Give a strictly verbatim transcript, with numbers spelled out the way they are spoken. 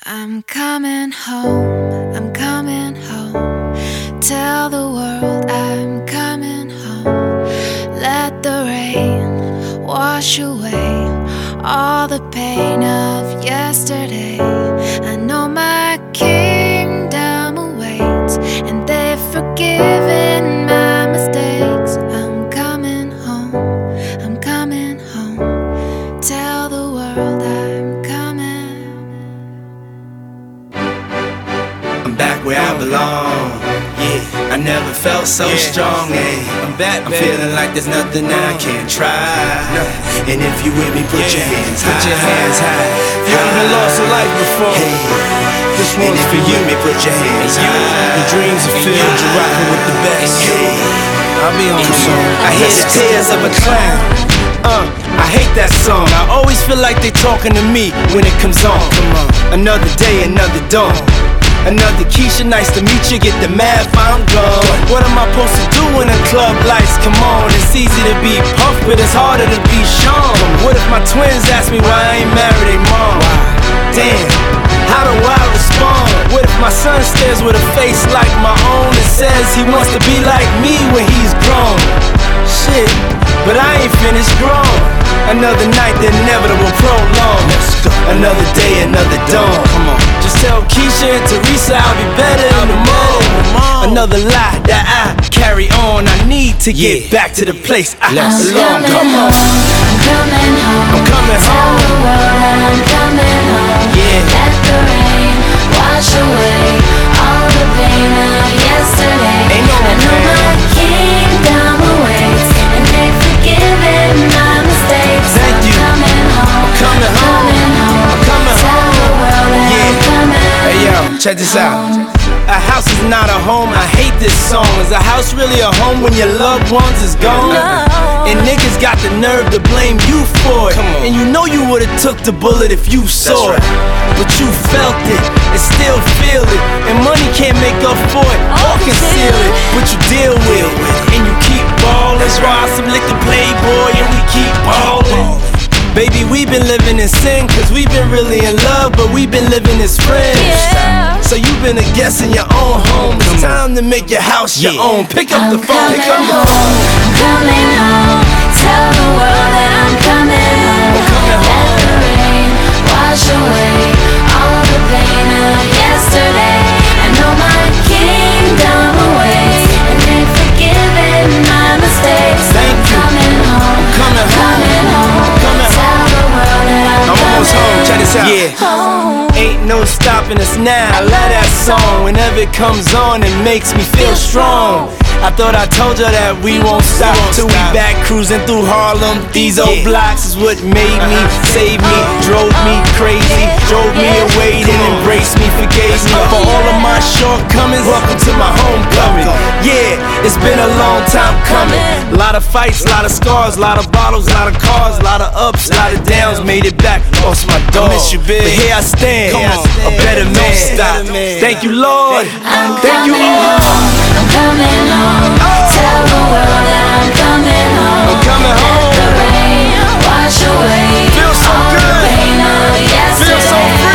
I'm coming home, I'm coming home. Tell the world I'm coming home. Let the rain wash away all the pain of yesterday. I know my kingdom awaits, and they've forgiven my mistakes. I'm coming home, I'm coming home. Tell the world I'm coming. I'm back where I belong. Yeah, I never felt so yeah. strong. Ay. I'm back, I'm baby. Feeling like there's nothing I can't try. No. And if you with me, put yeah. your hands high. Put your hands high. You haven't lost a life before. Hey. This one's and if for you. Me, put your hands you. high. Your dreams are filled. You're rocking with the best. Hey. I'll be on the song. I hear the tears of a clown. Uh, I hate that song. I always feel like they talking to me when it comes on. Come on. Another day, another dawn. Another Keisha, nice to meet you. Get the math, I'm gone. What am I supposed to do when the club lights come on? It's easy to be Puff, but it's harder to be Sean. What if my twins ask me why I ain't married they mom? Damn, how do I respond? What if my son stares with a face like my own and says he wants to be like me when he's grown? Shit, but I ain't finished grown. Another night, the inevitable prolong. Another day, another dawn. Come on. Just tell Keisha and Teresa I'll be better in the morning. Another lie that I carry on. I need to get yeah. back to the place I belong. Come on. I'm coming home. I'm coming Tell home. the world I'm coming home. Yeah. Let the rain wash away all the pain of yesterday. Ain't no I know my kingdom awaits, and they've forgiven my mistakes. Thank you. I'm coming home. I'm coming home. Coming home. I'm coming Tell home. the world that Yeah. I'm coming. Hey yo, check this out. A house is not a home, I hate this song. Is a house really a home when your loved ones is gone? No. And niggas got the nerve to blame you for it. And you know you would've took the bullet if you saw it. But you felt it and still feel it. And money can't make up for it or conceal it. But you deal with it and you keep ballin'. That's why some lick the Playboy and we keep ballin'. Baby, we've been living in sin, cause we've been really in love, but we've been living as friends. Yeah. So you've been a guest in your own home. It's time to make your house your yeah. own. Pick up I'm the phone, pick up coming the home. phone. I'm coming home. Tell the world that I'm coming home. I'm coming home. Let the rain wash away all the pain of yesterday. I know my kingdom awaits, and they've forgiven my mistakes. Thank I'm you. coming home. I'm coming home. Coming home. Coming Tell home. the world that I'm, I'm almost coming home. Check this out. Yeah. home. Ain't no stopping us now. I love that song. Whenever it comes on, it makes me feel strong. I thought I told you that we won't stop till we back cruising through Harlem. These old blocks is what made me, saved me, drove me crazy, drove me away, then embraced me, forgave me for all of my shortcomings. Welcome to my homecoming. Yeah, it's been a long time coming. A lot of fights, a lot of scars, a lot of bottles, a lot of cars, a lot of ups, a lot of downs. Made it back, lost my dog. I miss you, big. But here I stand, a better man. Stop. Thank you, Lord. I'm Thank you, coming all. home. I'm coming home. Tell the world that I'm coming home. I'm coming home. Let the rain wash away Feel so all good. the pain of yesterday. Feel so free.